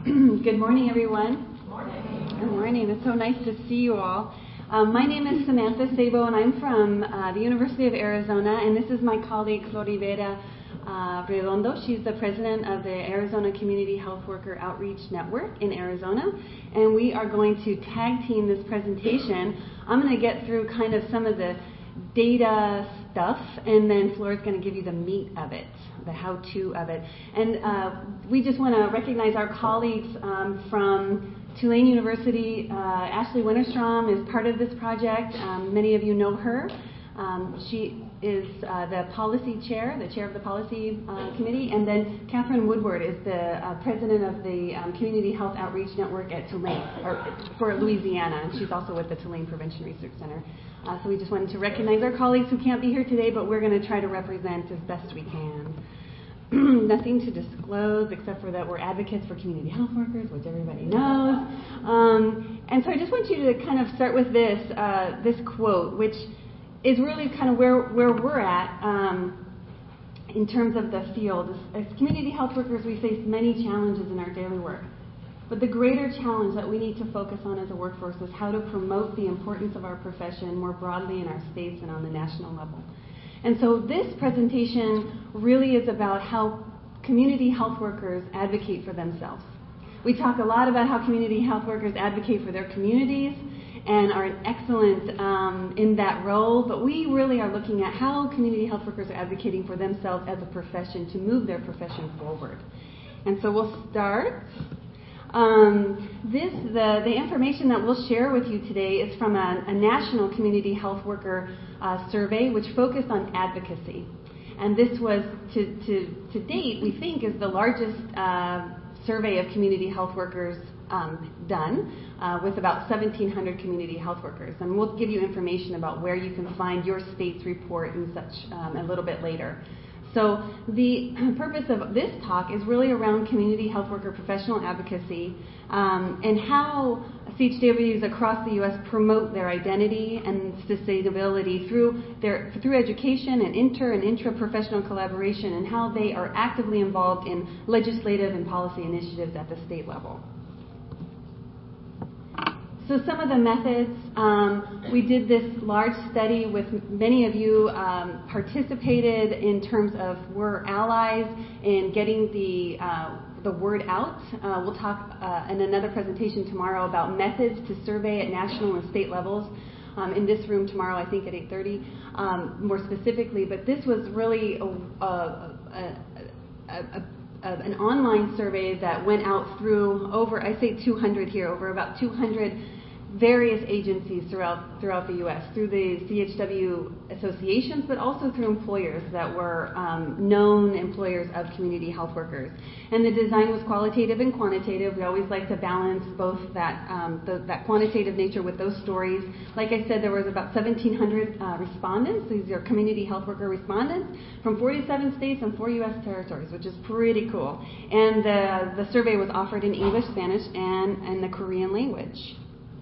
Good morning, everyone. Good morning. Good morning. It's so nice to see you all. My name is Samantha Sabo, and I'm from the University of Arizona, and this is my colleague, Floribera Redondo. She's the president of the Arizona Community Health Worker Outreach Network in Arizona, and we are going to tag team this presentation. I'm going to get through kind of some of the data stuff, and then Flora's going to give you the meat of it, the how-to of it. And we just want to recognize our colleagues from Tulane University. Ashley Winterstrom is part of this project. Many of you know her. She is the policy chair, the chair of the policy committee, and then Catherine Woodward is the president of the Community Health Outreach Network at Tulane, or for Louisiana, and she's also with the Tulane Prevention Research Center. So we just wanted to recognize our colleagues who can't be here today, but we're going to try to represent as best we can. Nothing to disclose except for that we're advocates for community health workers, which everybody knows. And so I just want you to kind of start with this quote, which is really kind of where we're at in terms of the field. As community health workers, we face many challenges in our daily work. But the greater challenge that we need to focus on as a workforce is how to promote the importance of our profession more broadly in our states and on the national level. And so this presentation really is about how community health workers advocate for themselves. We talk a lot about how community health workers advocate for their communities and are excellent in that role, but we really are looking at how community health workers are advocating for themselves as a profession to move their profession forward. And so we'll start. The information that we'll share with you today is from a national community health worker survey which focused on advocacy. And this was, to date, we think is the largest survey of community health workers done with about 1,700 community health workers. And we'll give you information about where you can find your state's report and such a little bit later. So the purpose of this talk is really around community health worker professional advocacy and how CHWs across the U.S. promote their identity and sustainability through education and intra-professional collaboration, and how they are actively involved in legislative and policy initiatives at the state level. So some of the methods, we did this large study with many of you participated in terms of we're allies in getting the word out. We'll talk in another presentation tomorrow about methods to survey at national and state levels in this room tomorrow, I think at 8:30 more specifically. But this was really an online survey that went out through over, I say 200 here, over about 200 various agencies throughout the U.S., through the CHW associations, but also through employers that were known employers of community health workers. And the design was qualitative and quantitative. We always like to balance both that quantitative nature with those stories. Like I said, there was about 1,700 respondents. These are community health worker respondents from 47 states and 4 U.S. territories, which is pretty cool. And the survey was offered in English, Spanish, and the Korean language.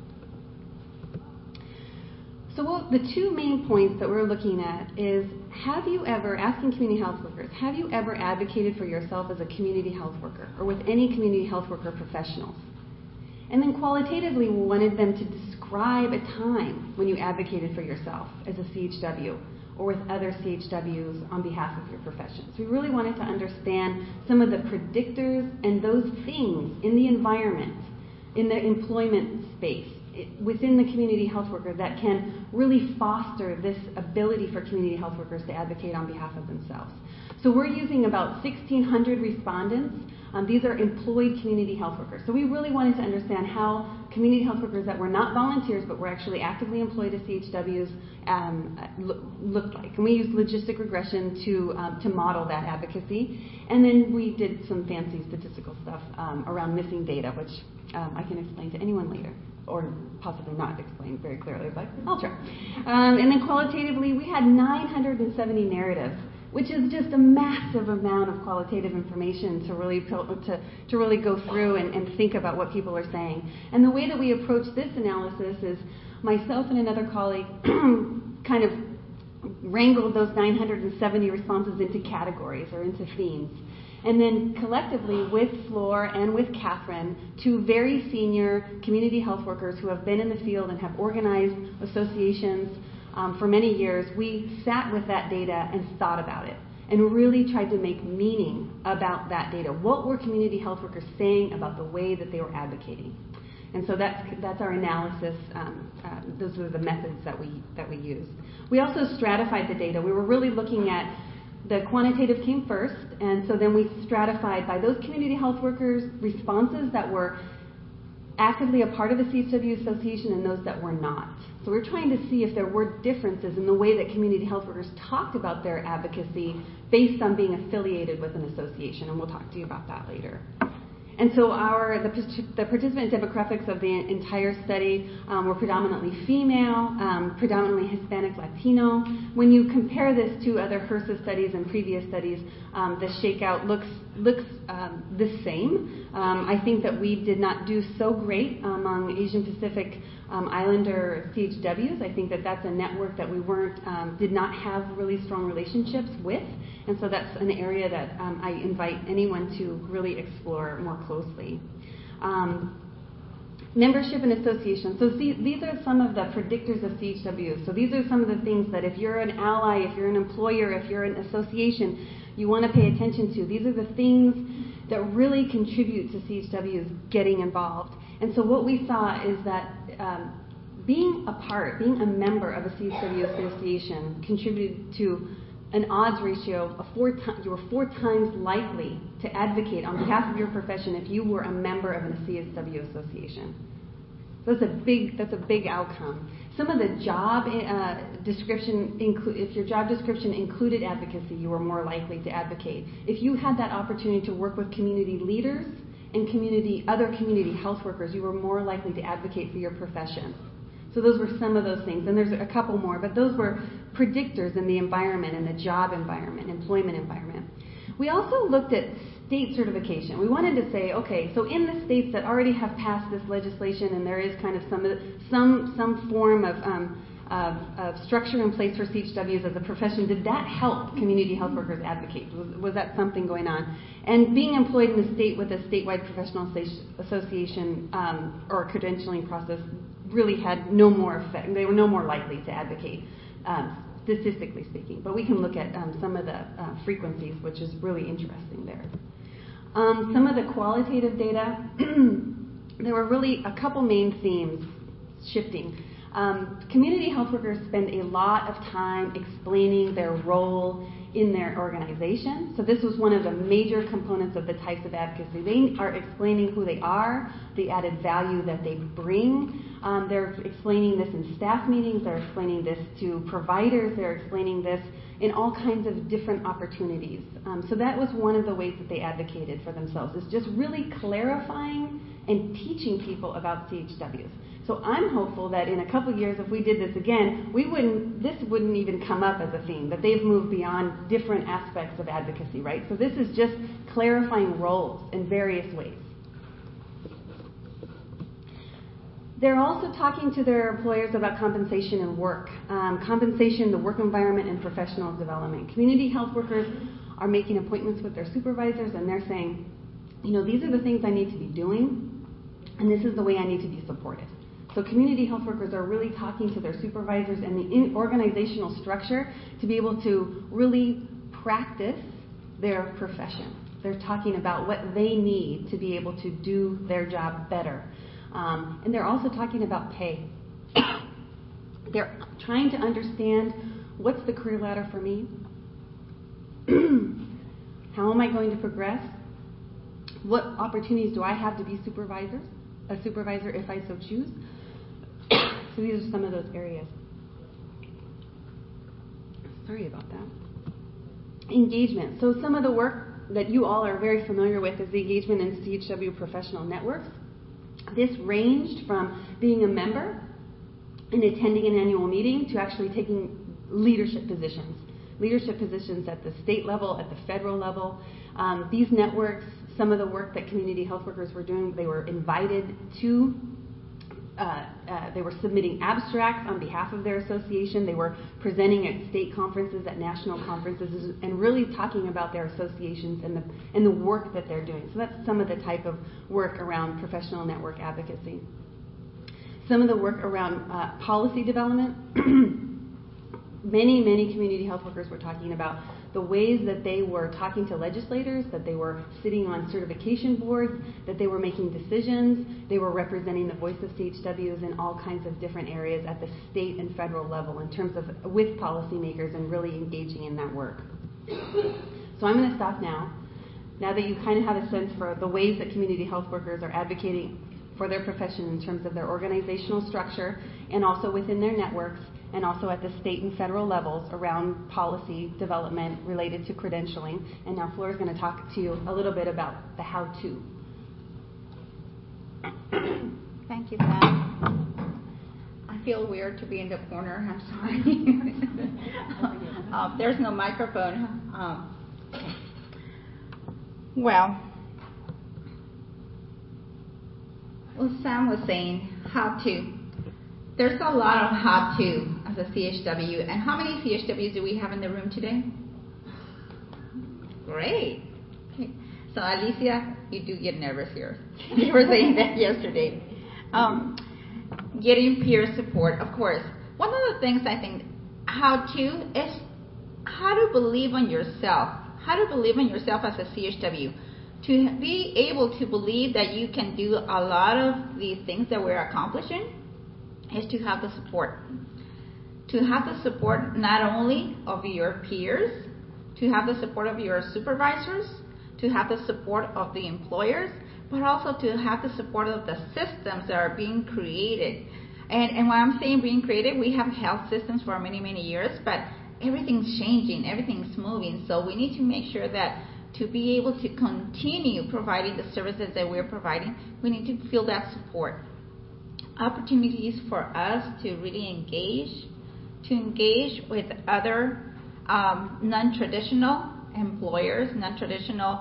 So the two main points that we're looking at is, have you ever, asking community health workers, have you ever advocated for yourself as a community health worker or with any community health worker professionals? And then qualitatively, we wanted them to describe a time when you advocated for yourself as a CHW or with other CHWs on behalf of your profession. So we really wanted to understand some of the predictors and those things in the environment, in the employment space, within the community health worker that can really foster this ability for community health workers to advocate on behalf of themselves. So we're using about 1,600 respondents. These are employed community health workers. So we really wanted to understand how community health workers that were not volunteers but were actually actively employed as CHWs looked like. And we used logistic regression to model that advocacy. And then we did some fancy statistical stuff around missing data, which I can explain to anyone later, or possibly not explain very clearly, but I'll try. And then qualitatively, we had 970 narratives, which is just a massive amount of qualitative information to really go through and think about what people are saying. And the way that we approach this analysis is myself and another colleague kind of wrangled those 970 responses into categories or into themes. And then collectively with Flor and with Catherine, two very senior community health workers who have been in the field and have organized associations for many years, we sat with that data and thought about it and really tried to make meaning about that data. What were community health workers saying about the way that they were advocating? And so that's our analysis. Those were the methods that we used. We also stratified the data. We were really looking at the quantitative came first, and so then we stratified by those community health workers' responses that were actively a part of the CHW Association and those that were not. So we're trying to see if there were differences in the way that community health workers talked about their advocacy based on being affiliated with an association, and we'll talk to you about that later. And so the participant demographics of the entire study were predominantly female, predominantly Hispanic, Latino. When you compare this to other HRSA studies and previous studies, the shakeout looks the same. I think that we did not do so great among Asian Pacific Islander CHWs. I think that that's a network that we did not have really strong relationships with. And so that's an area that I invite anyone to really explore more closely. Membership and association. So these are some of the predictors of CHWs. So these are some of the things that if you're an ally, if you're an employer, if you're an association, you want to pay attention to. These are the things that really contribute to CHWs getting involved. And so what we saw is that being a member of a CHW association contributed to an odds ratio of you were 4 times likely to advocate on behalf of your profession if you were a member of a CHW association. So that's a big outcome. Some of the job description, if your job description included advocacy, you were more likely to advocate. If you had that opportunity to work with community leaders and other community health workers, you were more likely to advocate for your profession. So those were some of those things, and there's a couple more, but those were predictors in the environment, in the job environment, employment environment. We also looked at state certification. We wanted to say, okay, so in the states that already have passed this legislation, and there is kind of some form of structure in place for CHWs as a profession, did that help community health workers advocate? Was that something going on? And being employed in the state with a statewide professional association or credentialing process really had no more effect. They were no more likely to advocate, statistically speaking. But we can look at some of the frequencies, which is really interesting there. Some of the qualitative data, there were really a couple main themes shifting. Community health workers spend a lot of time explaining their role in their organization. So this was one of the major components of the types of advocacy. They are explaining who they are, the added value that they bring. They're explaining this in staff meetings. They're explaining this to providers. They're explaining this in all kinds of different opportunities. So that was one of the ways that they advocated for themselves, is just really clarifying and teaching people about CHWs. So I'm hopeful that in a couple years, if we did this again, this wouldn't even come up as a theme, that they've moved beyond different aspects of advocacy, right? So this is just clarifying roles in various ways. They're also talking to their employers about compensation and work. Compensation, the work environment, and professional development. Community health workers are making appointments with their supervisors, and they're saying, these are the things I need to be doing, and this is the way I need to be supported. So community health workers are really talking to their supervisors and the organizational structure to be able to really practice their profession. They're talking about what they need to be able to do their job better. And they're also talking about pay. They're trying to understand, what's the career ladder for me? How am I going to progress? What opportunities do I have to be a supervisor if I so choose? So these are some of those areas. Sorry about that. Engagement. So some of the work that you all are very familiar with is the engagement in CHW professional networks. This ranged from being a member and attending an annual meeting to actually taking leadership positions at the state level, at the federal level. These networks, some of the work that community health workers were doing, they were invited to submitting abstracts on behalf of their association. They were presenting at state conferences, at national conferences, and really talking about their associations and the work that they're doing. So that's some of the type of work around professional network advocacy. Some of the work around policy development. Many community health workers were talking about the ways that they were talking to legislators, that they were sitting on certification boards, that they were making decisions, they were representing the voice of CHWs in all kinds of different areas at the state and federal level in terms of with policymakers and really engaging in that work. So I'm going to stop now. Now that you kind of have a sense for the ways that community health workers are advocating for their profession in terms of their organizational structure and also within their networks, and also at the state and federal levels around policy development related to credentialing. And now Flora's going to talk to you a little bit about the how-to. Thank you, Sam. I feel weird to be in the corner. I'm sorry. There's no microphone. Okay. Well, Sam was saying how to. There's a lot of how to as a CHW. And how many CHWs do we have in the room today? Great. Okay. So Alicia, you do get nervous here. You were saying that yesterday. Getting peer support, of course. One of the things I think how to is how to believe in yourself. How to believe in yourself as a CHW. To be able to believe that you can do a lot of the things that we're accomplishing is to have the support. To have the support not only of your peers, to have the support of your supervisors, to have the support of the employers, but also to have the support of the systems that are being created. And when I'm saying being created, we have health systems for many years, but everything's changing, everything's moving. So we need to make sure that to be able to continue providing the services that we're providing, we need to feel that support. Opportunities for us to really engage with other non-traditional employers, non-traditional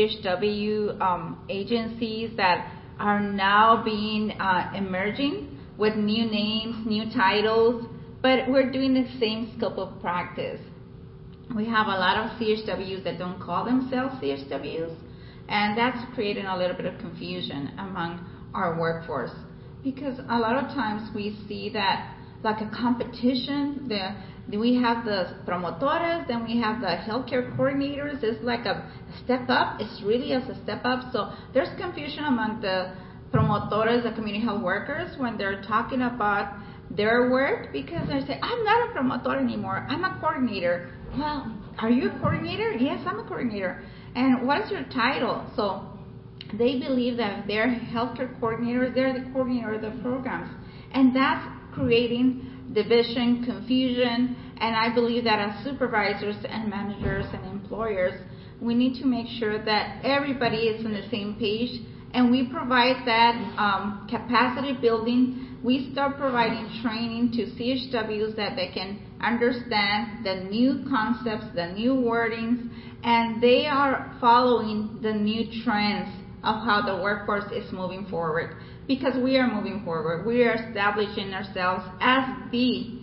CHW agencies that are now being emerging with new names, new titles, but we're doing the same scope of practice. We have a lot of CHWs that don't call themselves CHWs, and that's creating a little bit of confusion among our workforce. Because a lot of times we see that like a competition, we have the promotores, then we have the healthcare coordinators. It's like a step up. It's really as a step up. So there's confusion among the promotores, the community health workers, when they're talking about their work, because they say, I'm not a promotor anymore. I'm a coordinator. Well, are you a coordinator? Yes, I'm a coordinator. And what is your title? So they believe that if they're healthcare coordinators, they're the coordinator of the programs. And that's creating division, confusion, and I believe that as supervisors and managers and employers, we need to make sure that everybody is on the same page, and we provide that capacity building. We start providing training to CHWs that they can understand the new concepts, the new wordings, and they are following the new trends of how the workforce is moving forward. Because we are moving forward, we are establishing ourselves as the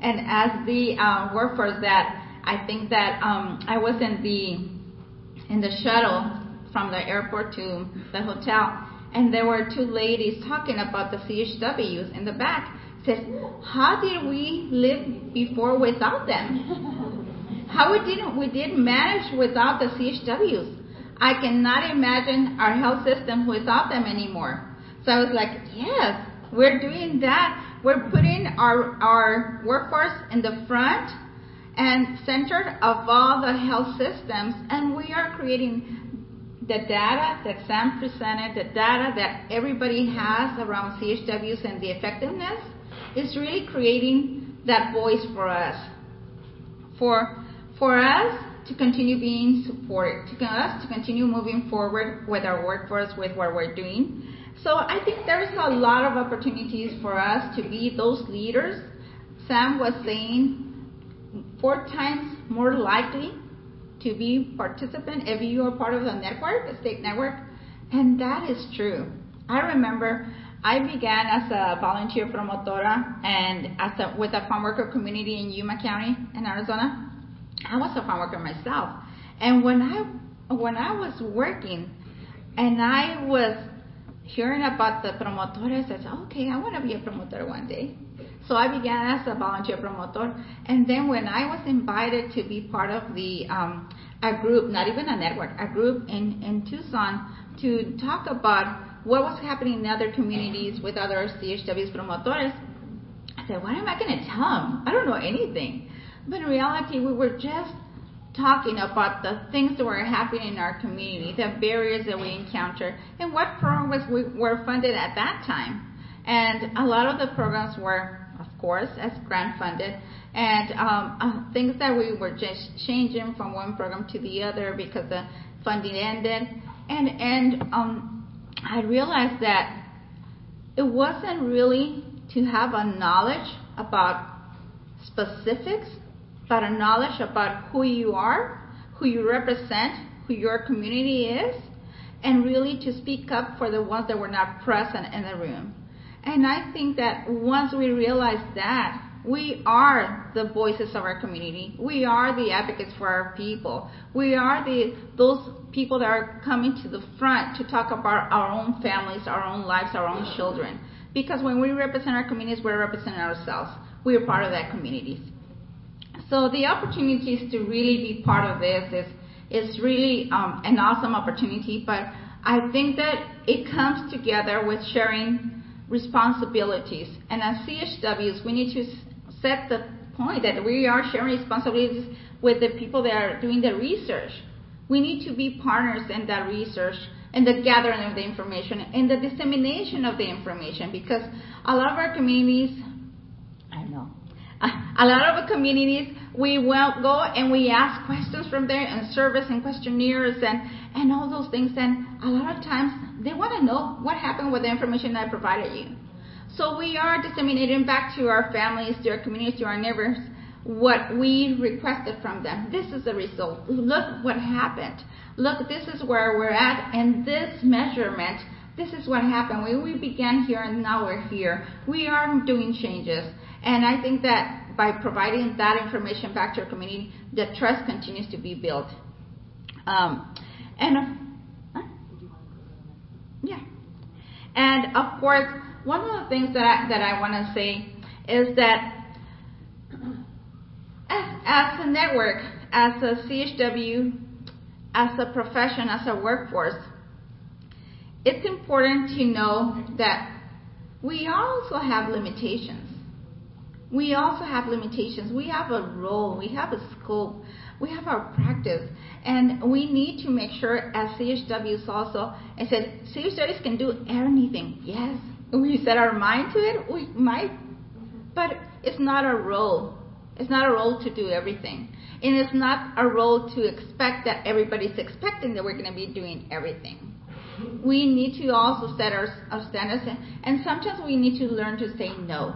workforce that I think that I was in the shuttle from the airport to the hotel, and there were two ladies talking about the CHWs in the back. Says, how did we live before without them? How we didn't manage without the CHWs? I cannot imagine our health system without them anymore. So I was like, yes, we're doing that. We're putting our workforce in the front and center of all the health systems, and we are creating the data that Sam presented, the data that everybody has around CHWs and the effectiveness is really creating that voice for us. For us to continue being supported, to us to continue moving forward with our workforce, with what we're doing. So I think there's a lot of opportunities for us to be those leaders. Sam was saying 4 times more likely to be participant if you are part of the network, the state network, and that is true. I remember I began as a volunteer promotora and with a farm worker community in Yuma County in Arizona. I was a farm worker myself. And when I was working and I was hearing about the promotora, I said, okay, I want to be a promotor one day. So I began as a volunteer promotor. And then when I was invited to be part of a group, not even a network, a group in Tucson to talk about what was happening in other communities with other CHW's promotores, I said, what am I going to tell them? I don't know anything. But in reality, we were just talking about the things that were happening in our community, the barriers that we encounter, and what programs were funded at that time. And a lot of the programs were, of course, as grant funded, and things that we were just changing from one program to the other because the funding ended. And I realized that it wasn't really to have a knowledge about specifics, but a knowledge about who you are, who you represent, who your community is, and really to speak up for the ones that were not present in the room. And I think that once we realize that, we are the voices of our community. We are the advocates for our people. We are those people that are coming to the front to talk about our own families, our own lives, our own children. Because when we represent our communities, we're representing ourselves. We are part of that community. So the opportunities to really be part of this is really an awesome opportunity. But I think that it comes together with sharing responsibilities. And as CHWs, we need to set the point that we are sharing responsibilities with the people that are doing the research. We need to be partners in that research, in the gathering of the information, in the dissemination of the information, because a lot of our communities, we will go and we ask questions from there and surveys and questionnaires and all those things, and a lot of times they want to know what happened with the information I provided you. So we are disseminating back to our families, to our communities, to our neighbors, what we requested from them. This is the result. Look what happened. Look, this is where we're at, and this measurement, this is what happened. We began here and now we're here. We are doing changes. And I think that by providing that information back to our community, the trust continues to be built. And of course, one of the things that I want to say is that as a network, as a CHW, as a profession, as a workforce, it's important to know that we also have limitations. We also have limitations. We have a role. We have a scope. We have our practice. And we need to make sure as CHWs also, I said, CHWs can do anything. Yes, we set our mind to it, we might. But it's not our role. It's not a role to do everything. And it's not a role to expect that everybody's expecting that we're going to be doing everything. We need to also set our standards. And sometimes we need to learn to say no.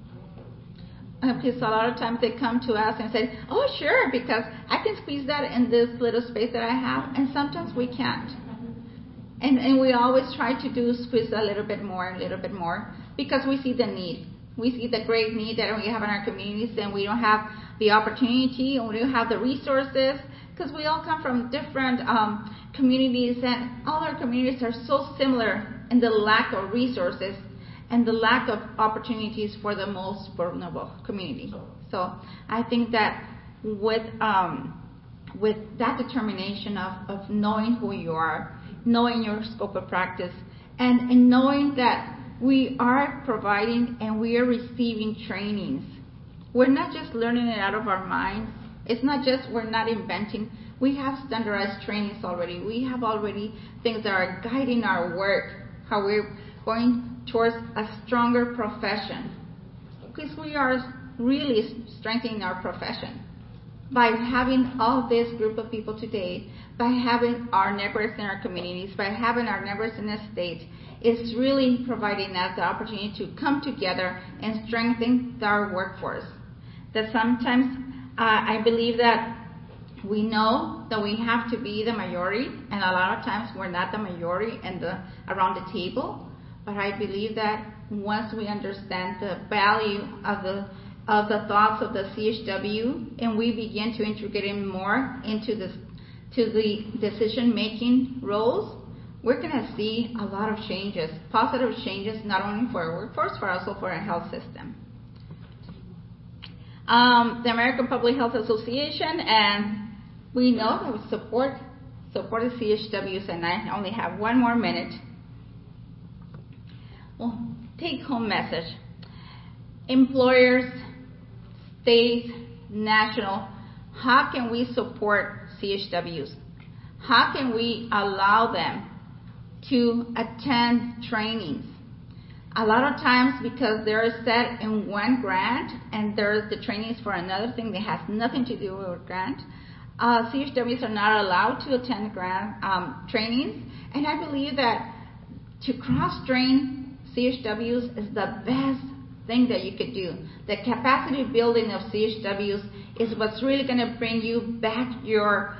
Because a lot of times they come to us and say, oh, sure, because I can squeeze that in this little space that I have. And sometimes we can't. And we always try to squeeze a little bit more, because we see the need. We see the great need that we have in our communities, and we don't have the opportunity, and we don't have the resources, because we all come from different communities, and all our communities are so similar in the lack of resources and the lack of opportunities for the most vulnerable community. So I think that with that determination of knowing who you are, knowing your scope of practice, and knowing that we are providing and we are receiving trainings. We're not just learning it out of our minds. It's not just we're not inventing. We have standardized trainings already. We have already things that are guiding our work, how we're going towards a stronger profession. Because we are really strengthening our profession by having all this group of people today, by having our networks in our communities, by having our networks in the state. It's really providing us the opportunity to come together and strengthen our workforce. That sometimes I believe that we know that we have to be the majority, and a lot of times we're not the majority around the table. But I believe that once we understand the value of the thoughts of the CHW, and we begin to integrate it more into the decision-making roles, we're going to see a lot of changes, positive changes, not only for our workforce, but also for our health system. The American Public Health Association, and we know that we support the CHWs, and I only have 1 more minute. Well, take-home message. Employers, states, national, how can we support CHWs? How can we allow them to attend trainings? A lot of times, because they're set in one grant and there's the trainings for another thing that has nothing to do with grant, CHWs are not allowed to attend grant trainings. And I believe that to cross-train CHWs is the best thing that you could do. The capacity building of CHWs is what's really going to bring you back your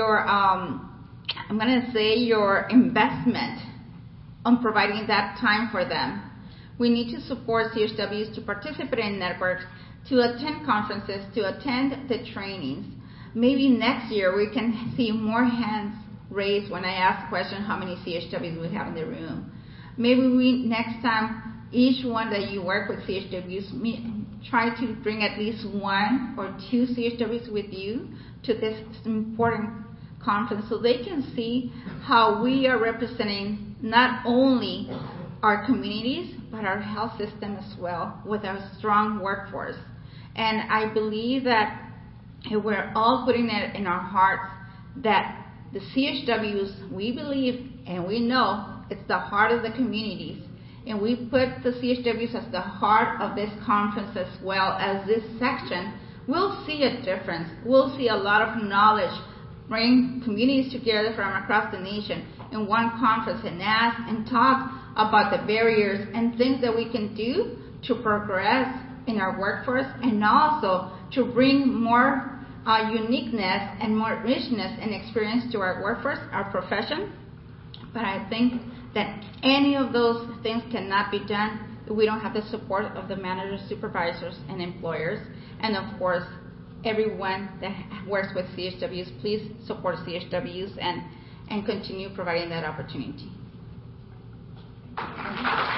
I'm going to say your investment on providing that time for them. We need to support CHWs to participate in networks, to attend conferences, to attend the trainings. Maybe next year we can see more hands raised when I ask the question how many CHWs we have in the room. Maybe next time, each one that you work with CHWs, try to bring at least 1 or 2 CHWs with you to this important conference so they can see how we are representing not only our communities, but our health system as well with our strong workforce. And I believe that if we're all putting it in our hearts that the CHWs, we believe and we know it's the heart of the communities, and we put the CHWs as the heart of this conference as well as this section, we'll see a difference. We'll see a lot of knowledge bring communities together from across the nation in one conference and ask and talk about the barriers and things that we can do to progress in our workforce and also to bring more uniqueness and more richness and experience to our workforce, our profession. But I think that any of those things cannot be done if we don't have the support of the managers, supervisors, and employers. And of course, everyone that works with CHWs, please support CHWs and continue providing that opportunity.